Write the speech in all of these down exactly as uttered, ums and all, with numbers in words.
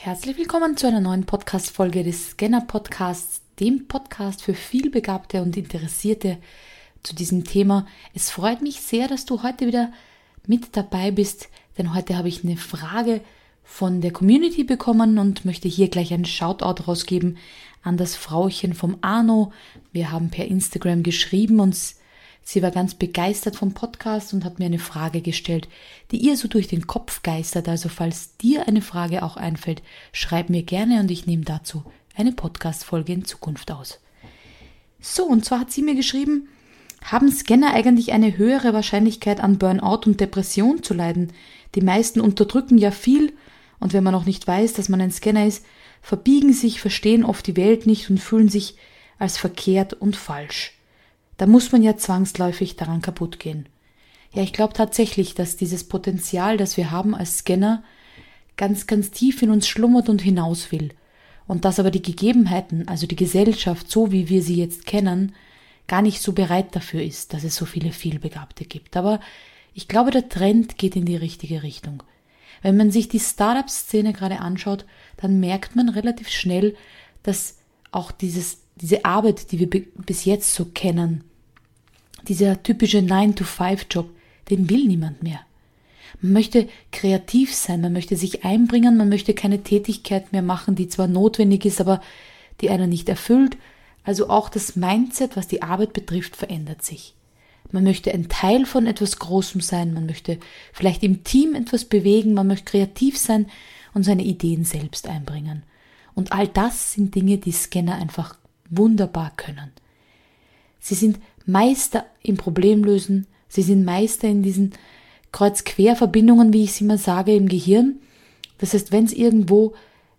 Herzlich willkommen zu einer neuen Podcast-Folge des Scanner-Podcasts, dem Podcast für vielbegabte und Interessierte zu diesem Thema. Es freut mich sehr, dass du heute wieder mit dabei bist, denn heute habe ich eine Frage von der Community bekommen und möchte hier gleich einen Shoutout rausgeben an das Frauchen vom Arno. Wir haben per Instagram geschrieben und sie war ganz begeistert vom Podcast und hat mir eine Frage gestellt, die ihr so durch den Kopf geistert. Also falls dir eine Frage auch einfällt, schreib mir gerne und ich nehme dazu eine Podcast-Folge in Zukunft aus. So, und zwar hat sie mir geschrieben, haben Scanner eigentlich eine höhere Wahrscheinlichkeit an Burnout und Depression zu leiden? Die meisten unterdrücken ja viel und wenn man noch nicht weiß, dass man ein Scanner ist, verbiegen sich, verstehen oft die Welt nicht und fühlen sich als verkehrt und falsch. Da muss man ja zwangsläufig daran kaputt gehen. Ja, ich glaube tatsächlich, dass dieses Potenzial, das wir haben als Scanner, ganz, ganz tief in uns schlummert und hinaus will. Und dass aber die Gegebenheiten, also die Gesellschaft, so wie wir sie jetzt kennen, gar nicht so bereit dafür ist, dass es so viele Vielbegabte gibt. Aber ich glaube, der Trend geht in die richtige Richtung. Wenn man sich die Startup-Szene gerade anschaut, dann merkt man relativ schnell, dass auch dieses diese Arbeit, die wir bis jetzt so kennen, dieser typische nine to five Job, den will niemand mehr. Man möchte kreativ sein, man möchte sich einbringen, man möchte keine Tätigkeit mehr machen, die zwar notwendig ist, aber die einer nicht erfüllt. Also auch das Mindset, was die Arbeit betrifft, verändert sich. Man möchte ein Teil von etwas Großem sein, man möchte vielleicht im Team etwas bewegen, man möchte kreativ sein und seine Ideen selbst einbringen. Und all das sind Dinge, die Scanner einfach wunderbar können. Sie sind Meister im Problemlösen, sie sind Meister in diesen Kreuz-Quer-Verbindungen, wie ich es immer sage, im Gehirn. Das heißt, wenn es irgendwo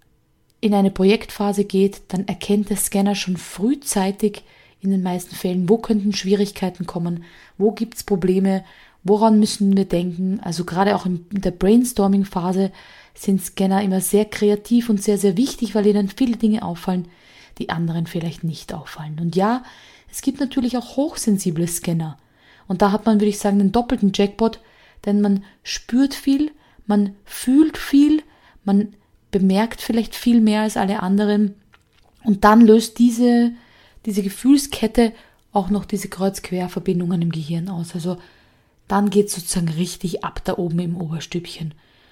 in eine Projektphase geht, dann erkennt der Scanner schon frühzeitig in den meisten Fällen, wo könnten Schwierigkeiten kommen, wo gibt es Probleme, woran müssen wir denken. Also gerade auch in der Brainstorming-Phase sind Scanner immer sehr kreativ und sehr, sehr wichtig, weil ihnen viele Dinge auffallen, die anderen vielleicht nicht auffallen. Und ja, es gibt natürlich auch hochsensible Scanner. Und da hat man, würde ich sagen, einen doppelten Jackpot, denn man spürt viel, man fühlt viel, man bemerkt vielleicht viel mehr als alle anderen. Und dann löst diese, diese Gefühlskette auch noch diese Kreuz-Quer-Verbindungen im Gehirn aus. Also dann geht es sozusagen richtig ab da oben im Oberstübchen.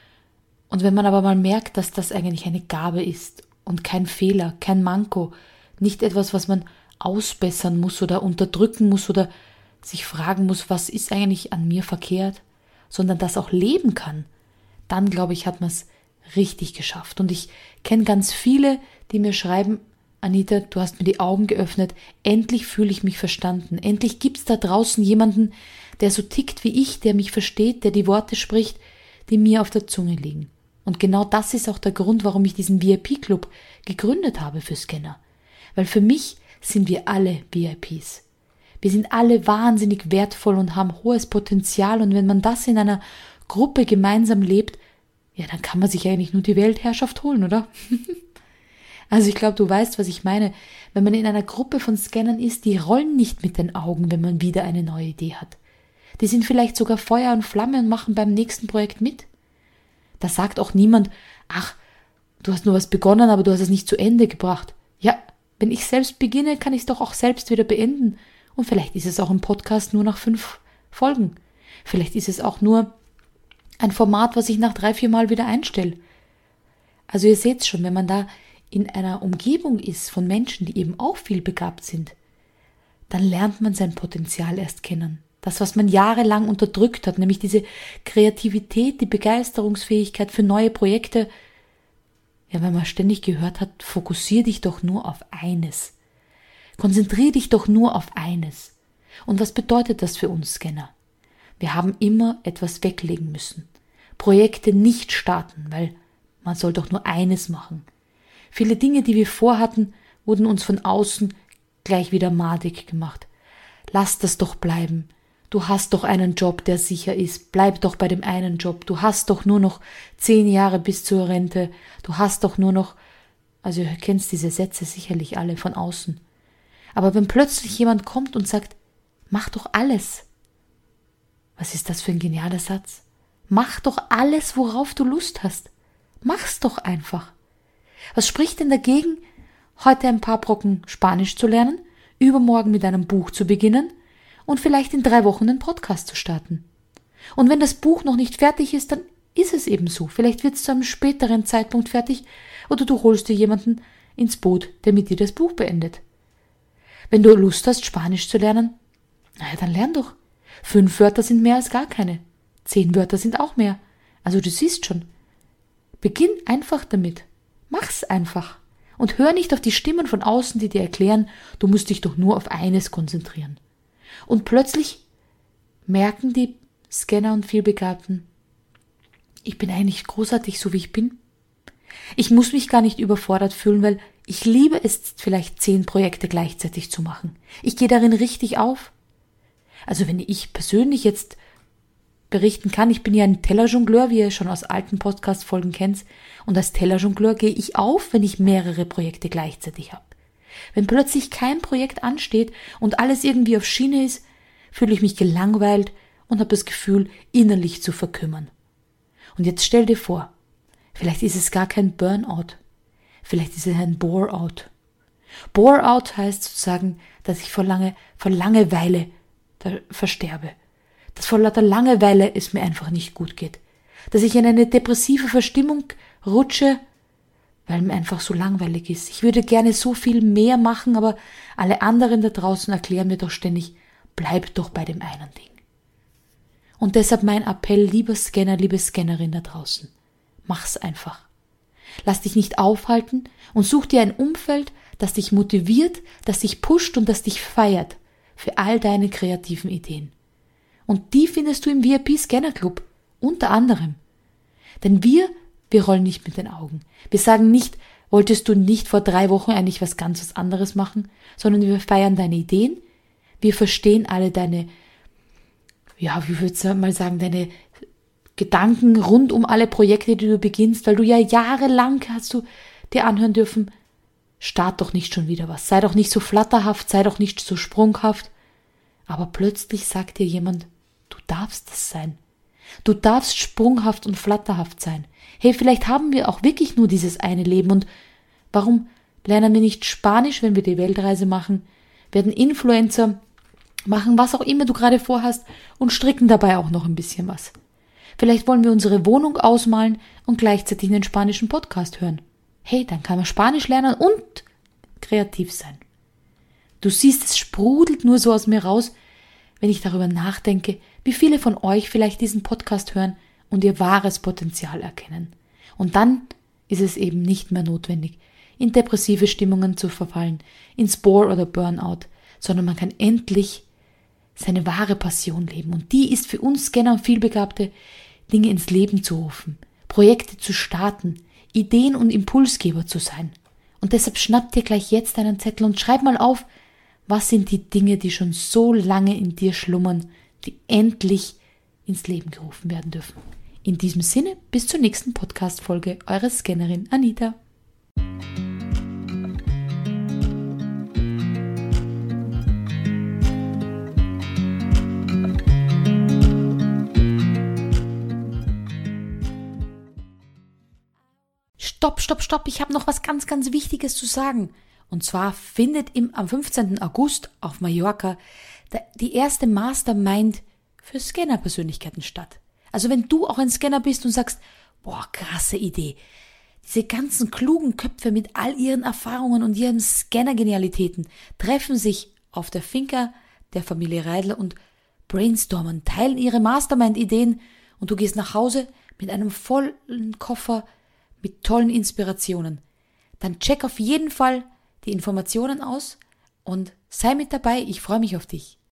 Und wenn man aber mal merkt, dass das eigentlich eine Gabe ist, und kein Fehler, kein Manko, nicht etwas, was man ausbessern muss oder unterdrücken muss oder sich fragen muss, was ist eigentlich an mir verkehrt, sondern das auch leben kann, dann glaube ich, hat man es richtig geschafft. Und ich kenne ganz viele, die mir schreiben, Anita, du hast mir die Augen geöffnet, endlich fühle ich mich verstanden, endlich gibt es da draußen jemanden, der so tickt wie ich, der mich versteht, der die Worte spricht, die mir auf der Zunge liegen. Und genau das ist auch der Grund, warum ich diesen V I P-Club gegründet habe für Scanner. Weil für mich sind wir alle V I Ps. Wir sind alle wahnsinnig wertvoll und haben hohes Potenzial. Und wenn man das in einer Gruppe gemeinsam lebt, ja, dann kann man sich eigentlich nur die Weltherrschaft holen, oder? Also ich glaube, du weißt, was ich meine. Wenn man in einer Gruppe von Scannern ist, die rollen nicht mit den Augen, wenn man wieder eine neue Idee hat. Die sind vielleicht sogar Feuer und Flamme und machen beim nächsten Projekt mit. Da sagt auch niemand, ach, du hast nur was begonnen, aber du hast es nicht zu Ende gebracht. Ja, wenn ich selbst beginne, kann ich es doch auch selbst wieder beenden. Und vielleicht ist es auch ein Podcast nur nach fünf Folgen. Vielleicht ist es auch nur ein Format, was ich nach drei, vier Mal wieder einstelle. Also ihr seht schon, wenn man da in einer Umgebung ist von Menschen, die eben auch viel begabt sind, dann lernt man sein Potenzial erst kennen. Das, was man jahrelang unterdrückt hat, nämlich diese Kreativität, die Begeisterungsfähigkeit für neue Projekte. Ja, wenn man ständig gehört hat, fokussier dich doch nur auf eines. Konzentrier dich doch nur auf eines. Und was bedeutet das für uns Scanner? Wir haben immer etwas weglegen müssen. Projekte nicht starten, weil man soll doch nur eines machen. Viele Dinge, die wir vorhatten, wurden uns von außen gleich wieder madig gemacht. Lass das doch bleiben. Du hast doch einen Job, der sicher ist. Bleib doch bei dem einen Job. Du hast doch nur noch zehn Jahre bis zur Rente. Du hast doch nur noch, also ihr kennt diese Sätze sicherlich alle von außen. Aber wenn plötzlich jemand kommt und sagt, mach doch alles. Was ist das für ein genialer Satz? Mach doch alles, worauf du Lust hast. Mach's doch einfach. Was spricht denn dagegen, heute ein paar Brocken Spanisch zu lernen, übermorgen mit einem Buch zu beginnen und vielleicht in drei Wochen einen Podcast zu starten? Und wenn das Buch noch nicht fertig ist, dann ist es eben so. Vielleicht wird es zu einem späteren Zeitpunkt fertig oder du holst dir jemanden ins Boot, der mit dir das Buch beendet. Wenn du Lust hast, Spanisch zu lernen, naja, dann lern doch. Fünf Wörter sind mehr als gar keine. Zehn Wörter sind auch mehr. Also du siehst schon. Beginn einfach damit. Mach's einfach. Und hör nicht auf die Stimmen von außen, die dir erklären, du musst dich doch nur auf eines konzentrieren. Und plötzlich merken die Scanner und Vielbegabten, ich bin eigentlich großartig, so wie ich bin. Ich muss mich gar nicht überfordert fühlen, weil ich liebe es, vielleicht zehn Projekte gleichzeitig zu machen. Ich gehe darin richtig auf. Also wenn ich persönlich jetzt berichten kann, ich bin ja ein Tellerjongleur, wie ihr schon aus alten Podcast-Folgen kennt, und als Tellerjongleur gehe ich auf, wenn ich mehrere Projekte gleichzeitig habe. Wenn plötzlich kein Projekt ansteht und alles irgendwie auf Schiene ist, fühle ich mich gelangweilt und habe das Gefühl, innerlich zu verkümmern. Und jetzt stell dir vor, vielleicht ist es gar kein Burnout, vielleicht ist es ein Bore-out. Bore-out heißt sozusagen, dass ich vor, lange, vor Langeweile versterbe. Dass vor lauter Langeweile es mir einfach nicht gut geht. Dass ich in eine depressive Verstimmung rutsche, weil mir einfach so langweilig ist. Ich würde gerne so viel mehr machen, aber alle anderen da draußen erklären mir doch ständig, bleib doch bei dem einen Ding. Und deshalb mein Appell, lieber Scanner, liebe Scannerin da draußen, mach's einfach. Lass dich nicht aufhalten und such dir ein Umfeld, das dich motiviert, das dich pusht und das dich feiert für all deine kreativen Ideen. Und die findest du im V I P Scanner Club, unter anderem. Denn wir, wir rollen nicht mit den Augen. Wir sagen nicht, wolltest du nicht vor drei Wochen eigentlich was ganz was anderes machen, sondern wir feiern deine Ideen, wir verstehen alle deine, ja, wie würdest du mal sagen, deine Gedanken rund um alle Projekte, die du beginnst, weil du ja jahrelang hast du dir anhören dürfen, start doch nicht schon wieder was, sei doch nicht so flatterhaft, sei doch nicht so sprunghaft. Aber plötzlich sagt dir jemand, du darfst es sein. Du darfst sprunghaft und flatterhaft sein. Hey, vielleicht haben wir auch wirklich nur dieses eine Leben und warum lernen wir nicht Spanisch, wenn wir die Weltreise machen, werden Influencer, machen was auch immer du gerade vorhast und stricken dabei auch noch ein bisschen was. Vielleicht wollen wir unsere Wohnung ausmalen und gleichzeitig einen spanischen Podcast hören. Hey, dann kann man Spanisch lernen und kreativ sein. Du siehst, es sprudelt nur so aus mir raus, wenn ich darüber nachdenke, wie viele von euch vielleicht diesen Podcast hören und ihr wahres Potenzial erkennen. Und dann ist es eben nicht mehr notwendig, in depressive Stimmungen zu verfallen, ins Bore oder Burnout, sondern man kann endlich seine wahre Passion leben. Und die ist für uns Scanner und Vielbegabte, Dinge ins Leben zu rufen, Projekte zu starten, Ideen- und Impulsgeber zu sein. Und deshalb schnapp dir gleich jetzt einen Zettel und schreib mal auf, was sind die Dinge, die schon so lange in dir schlummern, die endlich ins Leben gerufen werden dürfen. In diesem Sinne, bis zur nächsten Podcast-Folge, eure Scannerin Anita. Stopp, stopp, stopp, ich habe noch was ganz, ganz Wichtiges zu sagen. Und zwar findet im, am fünfzehnten August auf Mallorca der, die erste Mastermind für Scanner-Persönlichkeiten statt. Also wenn du auch ein Scanner bist und sagst, boah, krasse Idee. Diese ganzen klugen Köpfe mit all ihren Erfahrungen und ihren Scanner-Genialitäten treffen sich auf der Finca der Familie Reidler und brainstormen, teilen ihre Mastermind-Ideen und du gehst nach Hause mit einem vollen Koffer mit tollen Inspirationen. Dann check auf jeden Fall die Informationen aus und sei mit dabei. Ich freue mich auf dich.